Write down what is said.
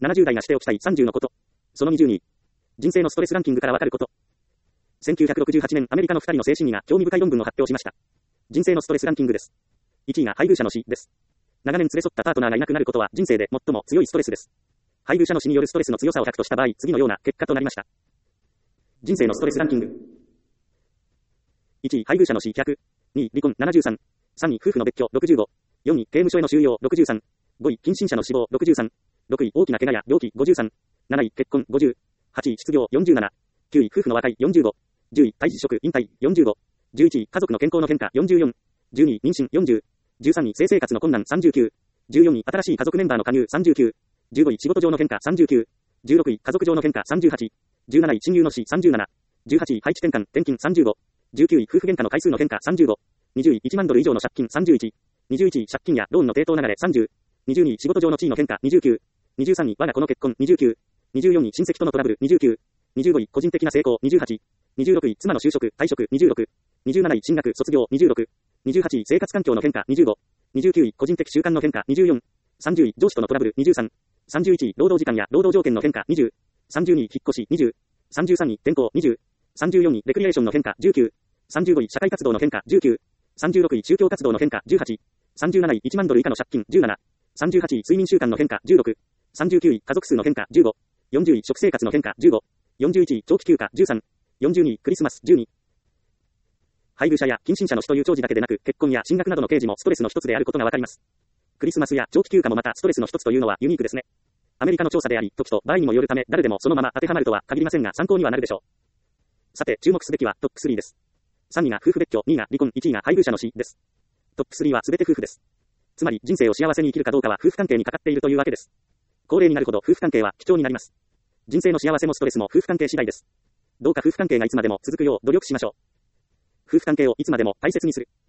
70代がしておきたい30のこと。その20に、人生のストレスランキングからわかること。1968年、アメリカの2人の精神医が興味深い論文を発表しました。人生のストレスランキングです。1位が配偶者の死です。長年連れ添ったパートナーがいなくなることは人生で最も強いストレスです。配偶者の死によるストレスの強さを100とした場合、次のような結果となりました。人生のストレスランキング。1位、配偶者の死100。2位、離婚73。3位、夫婦の別居65。4位、刑務所への収容63。5位、近親者の死亡63。6位、大きな怪我や病気53。7位、結婚50。8位、失業47。9位、夫婦の和解45。10位、退職引退45。11位、家族の健康の変化44。12位、妊娠40。13位、性生活の困難39。14位、新しい家族メンバーの加入39。15位、仕事上の変化39。16位、家族上の変化38。17位、親友の死37。18位、配置転換転勤35。19位、夫婦喧嘩の回数の変化35。20位、1万ドル以上の借金31。21位、借金やローンの抵当流れ30。22位、仕事上の地位の変化29。23位、我が子の結婚29。24位、親戚とのトラブル29。25位、個人的な成功28。26位、妻の就職退職26。27位、進学卒業26。28位、生活環境の変化25。29位、個人的習慣の変化24。30位、上司とのトラブル23。31位、労働時間や労働条件の変化20。32位、引っ越し20。33位、転校20。34位、レクリエーションの変化19。35位、社会活動の変化19。36位、宗教活動の変化18。37位、1万ドル以下の借金17。38位、睡眠習慣の変化16。39位、家族数の変化15。40位、食生活の変化15。41位、長期休暇13。42位、クリスマス12。配偶者や近親者の死という長寿だけでなく、結婚や進学などの刑事もストレスの一つであることがわかります。クリスマスや長期休暇もまたストレスの一つというのはユニークですね。アメリカの調査であり、時と場合にもよるため、誰でもそのまま当てはまるとは限りませんが、参考にはなるでしょう。さて、注目すべきはトップ3です。3位が夫婦別居、2位が離婚、1位が配偶者の死です。トップ3は全て夫婦です。つまり、人生を幸せに生きるかどうかは夫婦関係にかかっているというわけです。高齢になるほど夫婦関係は貴重になります。人生の幸せもストレスも夫婦関係次第です。どうか夫婦関係がいつまでも続くよう努力しましょう。夫婦関係をいつまでも大切にする。